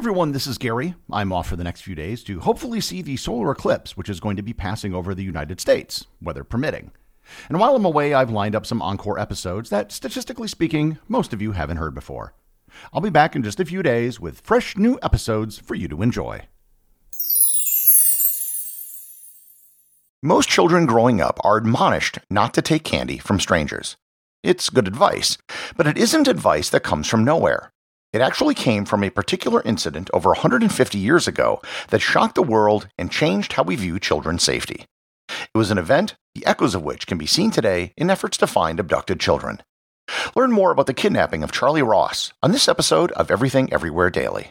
everyone, this is Gary. I'm off for the next few days to hopefully see the solar eclipse, which is going to be passing over the United States, weather permitting. And while I'm away, I've lined up some encore episodes that, statistically speaking, most of you haven't heard before. I'll be back in just a few days with fresh new episodes for you to enjoy. Most children growing up are admonished not to take candy from strangers. It's good advice, but it isn't advice that comes from nowhere. It actually came from a particular incident over 150 years ago that shocked the world and changed how we view children's safety. It was an event, the echoes of which can be seen today in efforts to find abducted children. Learn more about the kidnapping of Charlie Ross on this episode of Everything Everywhere Daily.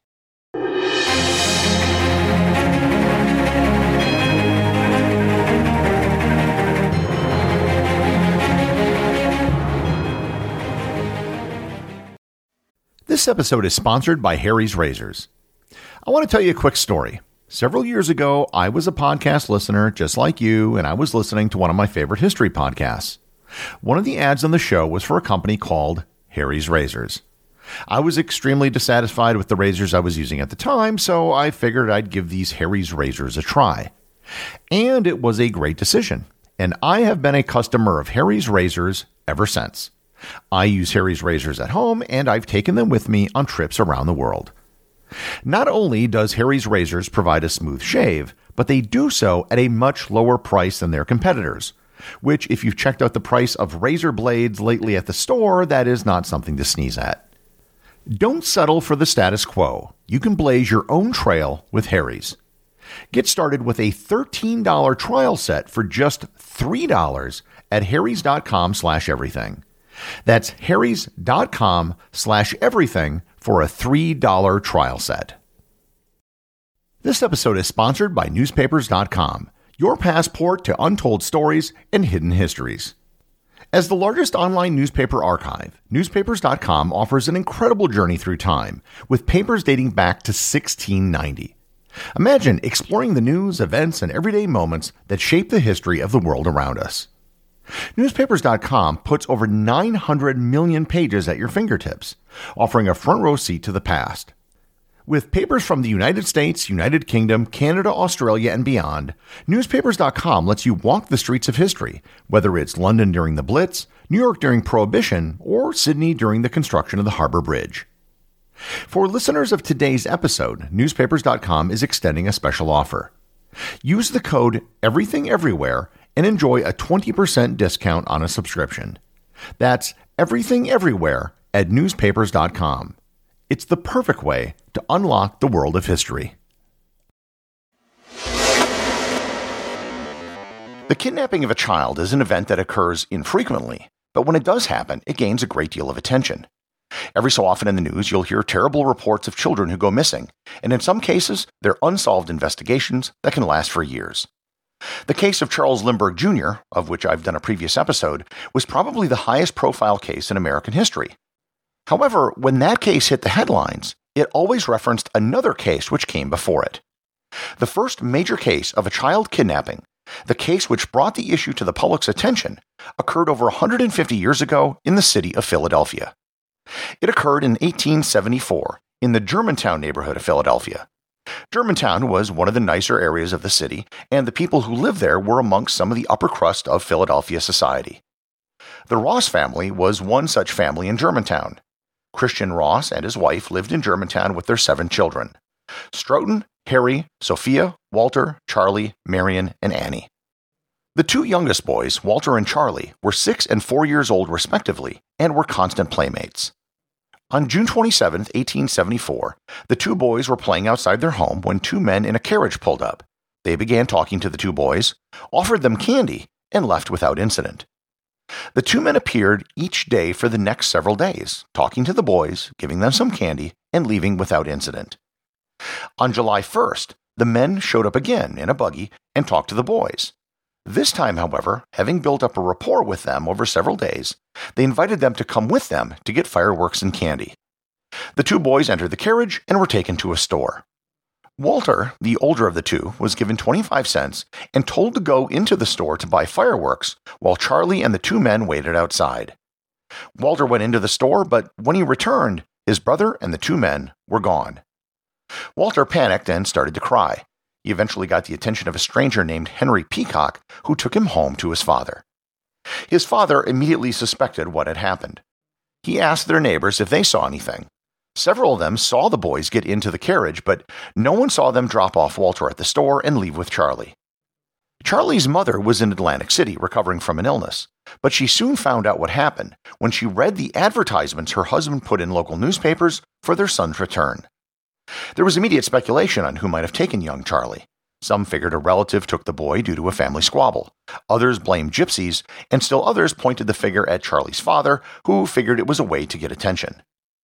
This episode is sponsored by Harry's Razors. I want to tell you a quick story. Several years ago, I was a podcast listener just like you, and I was listening to one of my favorite history podcasts. One of the ads on the show was for a company called Harry's Razors. I was extremely dissatisfied with the razors I was using at the time, so I figured I'd give these Harry's Razors a try. And it was a great decision, and I have been a customer of Harry's Razors ever since. I use Harry's Razors at home, and I've taken them with me on trips around the world. Not only does Harry's Razors provide a smooth shave, but they do so at a much lower price than their competitors, which, if you've checked out the price of razor blades lately at the store, that is not something to sneeze at. Don't settle for the status quo. You can blaze your own trail with Harry's. Get started with a $13 trial set for just $3 at harrys.com/everything. That's harrys.com/everything for a $3 trial set. This episode is sponsored by newspapers.com, your passport to untold stories and hidden histories. As the largest online newspaper archive, newspapers.com offers an incredible journey through time, with papers dating back to 1690. Imagine exploring the news, events, and everyday moments that shape the history of the world around us. Newspapers.com puts over 900 million pages at your fingertips, offering a front row seat to the past. With papers from the United States, United Kingdom, Canada, Australia, and beyond, Newspapers.com lets you walk the streets of history, whether it's London during the Blitz, New York during Prohibition, or Sydney during the construction of the Harbour Bridge. For listeners of today's episode, Newspapers.com is extending a special offer. Use the code EVERYTHINGEVERYWHERE and enjoy a 20% discount on a subscription. That's Everything Everywhere at newspapers.com. It's the perfect way to unlock the world of history. The kidnapping of a child is an event that occurs infrequently, but when it does happen, it gains a great deal of attention. Every so often in the news, you'll hear terrible reports of children who go missing, and in some cases, they're unsolved investigations that can last for years. The case of Charles Lindbergh Jr., of which I've done a previous episode, was probably the highest profile case in American history. However, when that case hit the headlines, it always referenced another case which came before it. The first major case of a child kidnapping, the case which brought the issue to the public's attention, occurred over 150 years ago in the city of Philadelphia. It occurred in 1874 in the Germantown neighborhood of Philadelphia. Germantown was one of the nicer areas of the city, and the people who lived there were amongst some of the upper crust of Philadelphia society. The Ross family was one such family in Germantown. Christian Ross and his wife lived in Germantown with their 7 children: Stoughton, Harry, Sophia, Walter, Charlie, Marion, and Annie. The 2 youngest boys, Walter and Charlie, were 6 and 4 years old respectively, and were constant playmates. On June 27, 1874, the 2 boys were playing outside their home when 2 men in a carriage pulled up. They began talking to the 2 boys, offered them candy, and left without incident. The 2 men appeared each day for the next several days, talking to the boys, giving them some candy, and leaving without incident. On July 1st, the men showed up again in a buggy and talked to the boys. This time, however, having built up a rapport with them over several days, they invited them to come with them to get fireworks and candy. The 2 boys entered the carriage and were taken to a store. Walter, the older of the 2, was given 25 cents and told to go into the store to buy fireworks, while Charlie and the 2 men waited outside. Walter went into the store, but when he returned, his brother and the 2 men were gone. Walter panicked and started to cry. He eventually got the attention of a stranger named Henry Peacock, who took him home to his father. His father immediately suspected what had happened. He asked their neighbors if they saw anything. Several of them saw the boys get into the carriage, but no one saw them drop off Walter at the store and leave with Charlie. Charlie's mother was in Atlantic City recovering from an illness, but she soon found out what happened when she read the advertisements her husband put in local newspapers for their son's return. There was immediate speculation on who might have taken young Charlie. Some figured a relative took the boy due to a family squabble. Others blamed gypsies, and still others pointed the finger at Charlie's father, who figured it was a way to get attention.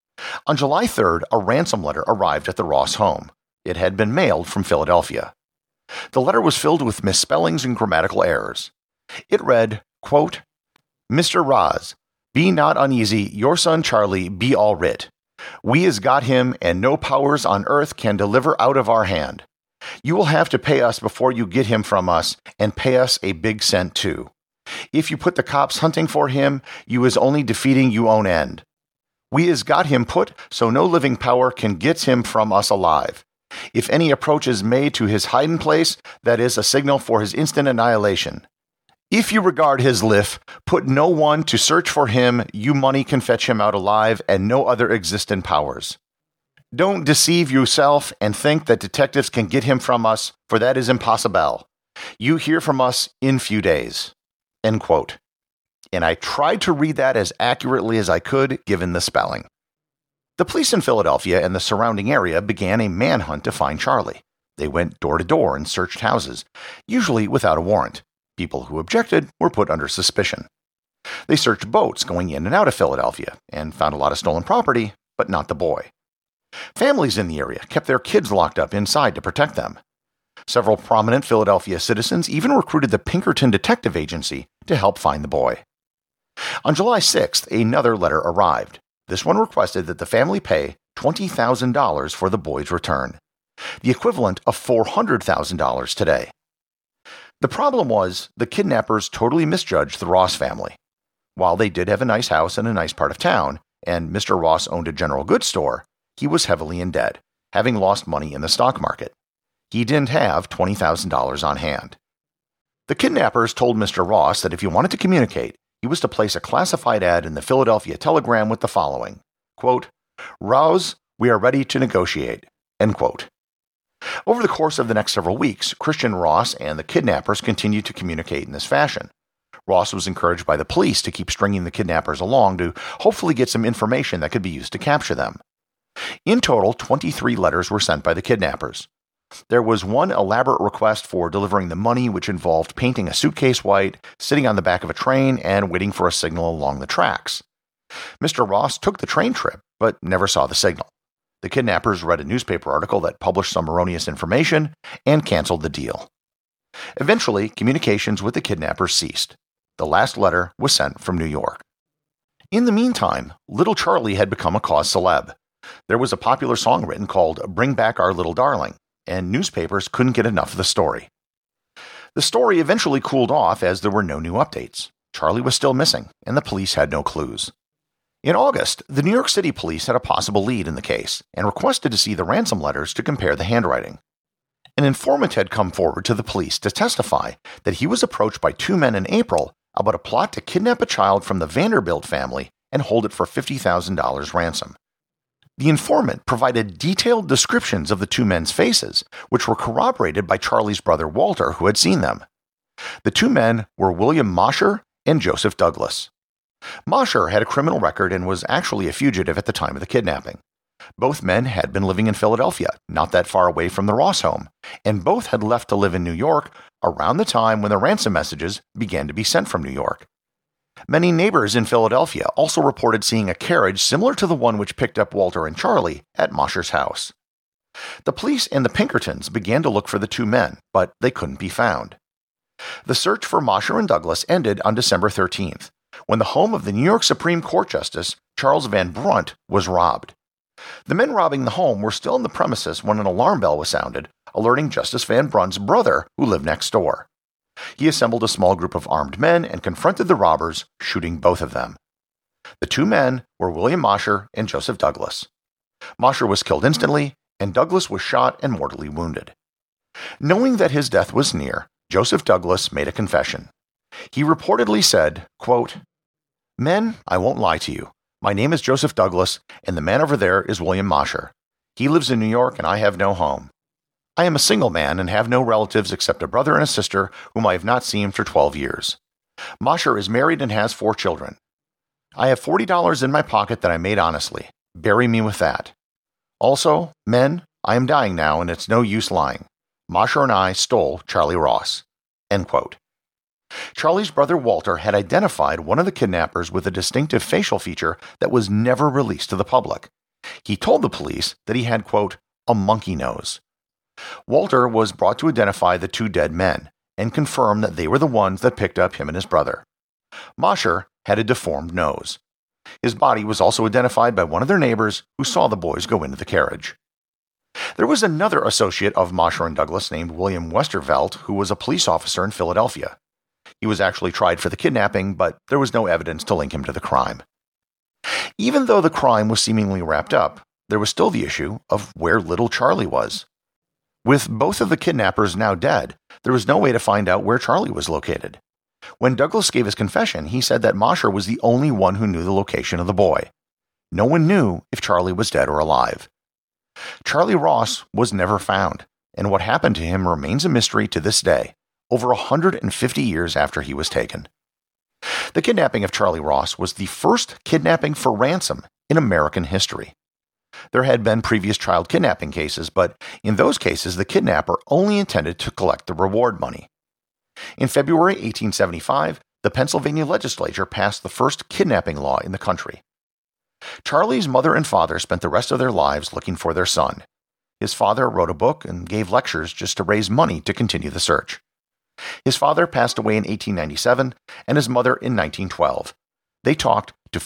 On July 3rd, a ransom letter arrived at the Ross home. It had been mailed from Philadelphia. The letter was filled with misspellings and grammatical errors. It read, quote, "Mr. Ross, be not uneasy, your son Charlie be all writ. We has got him, and no powers on earth can deliver out of our hand. You will have to pay us before you get him from us, and pay us a big cent too. If you put the cops hunting for him, you is only defeating you own end. We has got him put so no living power can get him from us alive. If any approach is made to his hiding place, that is a signal for his instant annihilation. If you regard his life, put no one to search for him, you money can fetch him out alive, and no other existent powers. Don't deceive yourself and think that detectives can get him from us, for that is impossible. You hear from us in few days." End quote. And I tried to read that as accurately as I could, given the spelling. The police in Philadelphia and the surrounding area began a manhunt to find Charlie. They went door to door and searched houses, usually without a warrant. People who objected were put under suspicion. They searched boats going in and out of Philadelphia and found a lot of stolen property, but not the boy. Families in the area kept their kids locked up inside to protect them. Several prominent Philadelphia citizens even recruited the Pinkerton Detective Agency to help find the boy. On July 6th, another letter arrived. This one requested that the family pay $20,000 for the boy's return, the equivalent of $400,000 today. The problem was the kidnappers totally misjudged the Ross family. While they did have a nice house in a nice part of town, and Mr. Ross owned a general goods store, he was heavily in debt, having lost money in the stock market. He didn't have $20,000 on hand. The kidnappers told Mr. Ross that if he wanted to communicate, he was to place a classified ad in the Philadelphia Telegram with the following, quote, "Rouse, we are ready to negotiate," end quote. Over the course of the next several weeks, Christian Ross and the kidnappers continued to communicate in this fashion. Ross was encouraged by the police to keep stringing the kidnappers along to hopefully get some information that could be used to capture them. In total, 23 letters were sent by the kidnappers. There was one elaborate request for delivering the money, which involved painting a suitcase white, sitting on the back of a train, and waiting for a signal along the tracks. Mr. Ross took the train trip, but never saw the signal. The kidnappers read a newspaper article that published some erroneous information and canceled the deal. Eventually, communications with the kidnappers ceased. The last letter was sent from New York. In the meantime, little Charlie had become a cause celeb. There was a popular song written called "Bring Back Our Little Darling," and newspapers couldn't get enough of the story. The story eventually cooled off as there were no new updates. Charlie was still missing, and the police had no clues. In August, the New York City police had a possible lead in the case and requested to see the ransom letters to compare the handwriting. An informant had come forward to the police to testify that he was approached by two men in April about a plot to kidnap a child from the Vanderbilt family and hold it for $50,000 ransom. The informant provided detailed descriptions of the two men's faces, which were corroborated by Charlie's brother Walter, who had seen them. The two men were William Mosher and Joseph Douglas. Mosher had a criminal record and was actually a fugitive at the time of the kidnapping. Both men had been living in Philadelphia, not that far away from the Ross home, and both had left to live in New York around the time when the ransom messages began to be sent from New York. Many neighbors in Philadelphia also reported seeing a carriage similar to the one which picked up Walter and Charlie at Mosher's house. The police and the Pinkertons began to look for the two men, but they couldn't be found. The search for Mosher and Douglas ended on December 13th, when the home of the New York Supreme Court Justice Charles Van Brunt was robbed. The men robbing the home were still in the premises when an alarm bell was sounded, alerting Justice Van Brunt's brother, who lived next door. He assembled a small group of armed men and confronted the robbers, shooting both of them. The two men were William Mosher and Joseph Douglas. Mosher was killed instantly, and Douglas was shot and mortally wounded. Knowing that his death was near, Joseph Douglas made a confession. He reportedly said, quote, "Men, I won't lie to you. My name is Joseph Douglas, and the man over there is William Mosher. He lives in New York, and I have no home. I am a single man and have no relatives except a brother and a sister whom I have not seen for 12 years. Mosher is married and has 4 children. I have $40 in my pocket that I made honestly. Bury me with that. Also, men, I am dying now, and it's no use lying. Mosher and I stole Charlie Ross." End quote. Charlie's brother Walter had identified one of the kidnappers with a distinctive facial feature that was never released to the public. He told the police that he had, quote, "a monkey nose." Walter was brought to identify the 2 dead men and confirm that they were the ones that picked up him and his brother. Mosher had a deformed nose. His body was also identified by one of their neighbors who saw the boys go into the carriage. There was another associate of Mosher and Douglas named William Westervelt who was a police officer in Philadelphia. He was actually tried for the kidnapping, but there was no evidence to link him to the crime. Even though the crime was seemingly wrapped up, there was still the issue of where little Charlie was. With both of the kidnappers now dead, there was no way to find out where Charlie was located. When Douglas gave his confession, he said that Mosher was the only one who knew the location of the boy. No one knew if Charlie was dead or alive. Charlie Ross was never found, and what happened to him remains a mystery to this day, over 150 years after he was taken. The kidnapping of Charlie Ross was the first kidnapping for ransom in American history. There had been previous child kidnapping cases, but in those cases the kidnapper only intended to collect the reward money. In February 1875, the Pennsylvania legislature passed the first kidnapping law in the country. Charlie's mother and father spent the rest of their lives looking for their son. His father wrote a book and gave lectures just to raise money to continue the search. His father passed away in 1897 and his mother in 1912. They talked to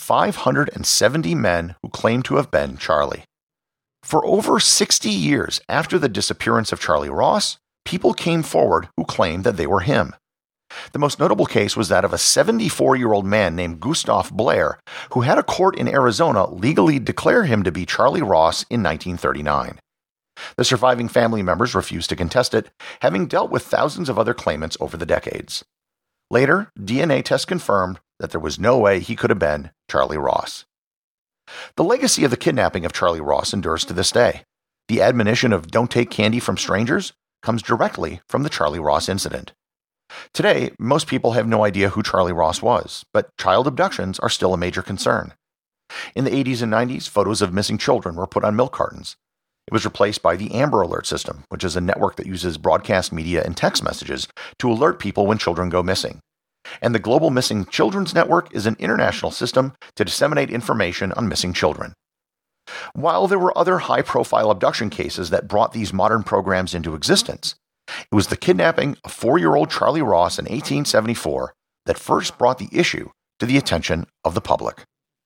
570 men who claimed to have been Charlie. For over 60 years after the disappearance of Charlie Ross, people came forward who claimed that they were him. The most notable case was that of a 74-year-old man named Gustav Blair, who had a court in Arizona legally declare him to be Charlie Ross in 1939. The surviving family members refused to contest it, having dealt with thousands of other claimants over the decades. Later, DNA tests confirmed that there was no way he could have been Charlie Ross. The legacy of the kidnapping of Charlie Ross endures to this day. The admonition of "don't take candy from strangers" comes directly from the Charlie Ross incident. Today, most people have no idea who Charlie Ross was, but child abductions are still a major concern. In the 80s and 90s, photos of missing children were put on milk cartons. It was replaced by the Amber Alert system, which is a network that uses broadcast media and text messages to alert people when children go missing. And the Global Missing Children's Network is an international system to disseminate information on missing children. While there were other high-profile abduction cases that brought these modern programs into existence, it was the kidnapping of 4-year-old Charlie Ross in 1874 that first brought the issue to the attention of the public.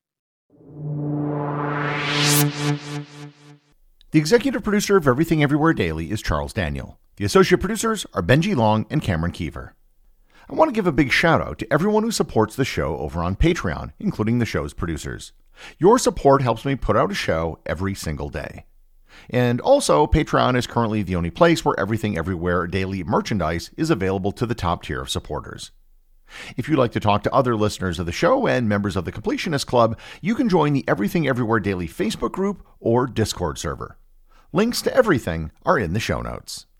The executive producer of Everything Everywhere Daily is Charles Daniel. The associate producers are Benji Long and Cameron Kiever. I want to give a big shout out to everyone who supports the show over on Patreon, including the show's producers. Your support helps me put out a show every single day. And also, Patreon is currently the only place where Everything Everywhere Daily merchandise is available to the top tier of supporters. If you'd like to talk to other listeners of the show and members of the Completionist Club, you can join the Everything Everywhere Daily Facebook group or Discord server. Links to everything are in the show notes.